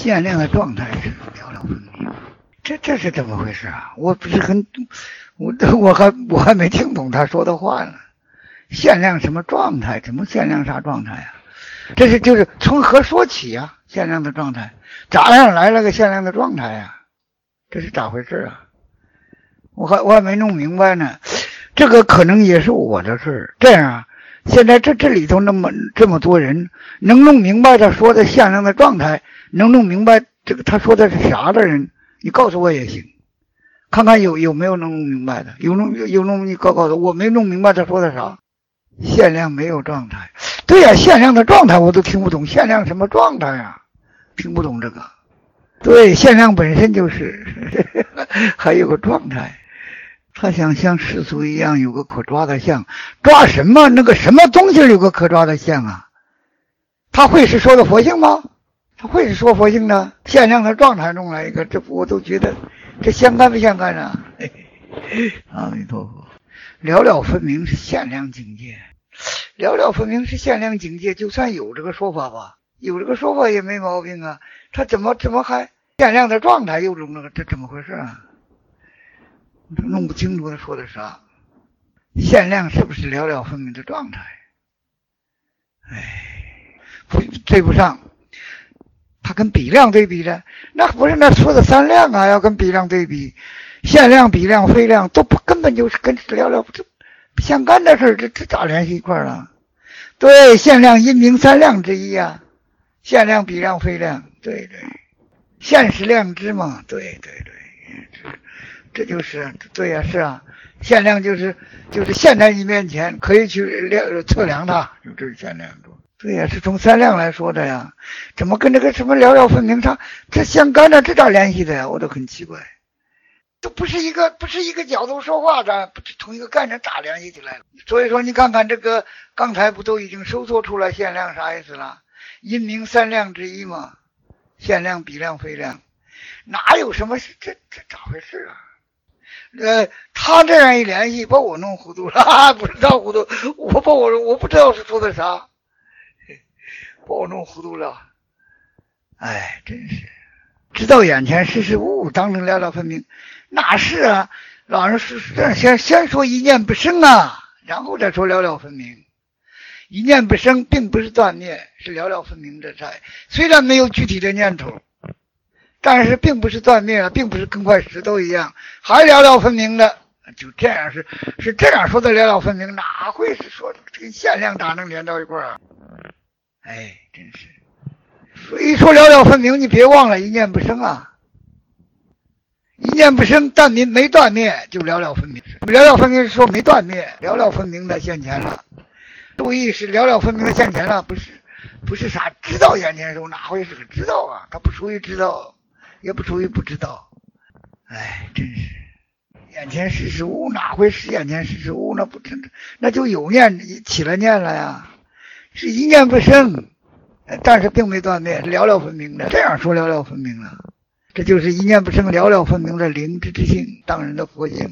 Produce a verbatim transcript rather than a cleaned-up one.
限量的状态是寥寥分明，这这是怎么回事啊？我不是很，我我还我还没听懂他说的话呢。限量什么状态？怎么限量啥状态啊？这是就是从何说起啊？限量的状态，咋样来了个限量的状态啊？这是咋回事啊？我还我还没弄明白呢。这个可能也是我的事儿。这样啊，现在这这里头那么这么多人，能弄明白他说的限量的状态，能弄明白这个他说的是啥的人，你告诉我也行。看看有有没有能弄明白的，有弄有弄你告告诉我，我没弄明白他说的啥。限量没有状态，对呀、啊，限量的状态我都听不懂，限量什么状态啊？听不懂这个。对，限量本身就是还有个状态。他想像世俗一样有个可抓的像，抓什么？那个什么东西有个可抓的像啊？他会是说的佛性吗？他会是说佛性的？限量的状态弄来一个，这我都觉得这相干不相干啊？嘿嘿阿弥陀佛。寥寥分明是限量境界，寥寥分明是限量境界，就算有这个说法吧，有这个说法也没毛病啊。他怎么怎么还限量的状态又弄那个，这怎么回事啊？弄不清楚他说的啥。限量是不是寥寥分明的状态？哎，不对不上。他跟比量对比的，那不是那说的三量啊，要跟比量对比。限量、比量、非量都不根本就是跟寥寥不相干的事，这这咋联系一块了？对，限量因明三量之一啊，限量、比量、非量，对对，限是量之嘛，对对对，这这就是对呀、啊，是啊，限量就是就是现在你面前可以去量测量它，就这是限量多。对呀、啊，是从三量来说的呀，怎么跟这个什么寥寥分明上这相干的，这咋联系的呀？我都很奇怪。都不是一个不是一个角度说话的，不是同一个概念咋联系起来了？所以说你看看这个刚才不都已经收缩出来限量啥意思了？因明三量之一嘛，限量、比量、非量，哪有什么这这咋回事啊？呃，他这样一联系，把我弄糊涂了，不知道糊涂，我把我我不知道是说的啥，把我弄糊涂了，哎，真是。知道眼前事事物，当成寥寥分明，哪是啊？老人是先先说一念不生啊，然后再说寥寥分明。一念不生并不是断灭，是寥寥分明的在。虽然没有具体的念头，但是并不是断灭了，并不是跟块石头一样，还寥寥分明的。就这样是是这样说的寥寥分明，哪会是说这个限量咋能连到一块啊？哎，真是。所以说寥寥分明，你别忘了一念不生啊！一念不生，但没没断灭，就寥寥分明。寥寥分明是说没断灭，寥寥分明的现前了。注意是寥寥分明的现前了，不是不是啥知道眼前时候，哪会是个知道啊？它不属于知道，也不属于不知道。哎，真是眼前事事物，哪会是眼前事事物？那不真那就有念起了念了呀，是一念不生。但是并没断灭，寥寥分明的，这样说寥寥分明了，这就是一念不生，寥寥分明的灵知之性，当人的佛性。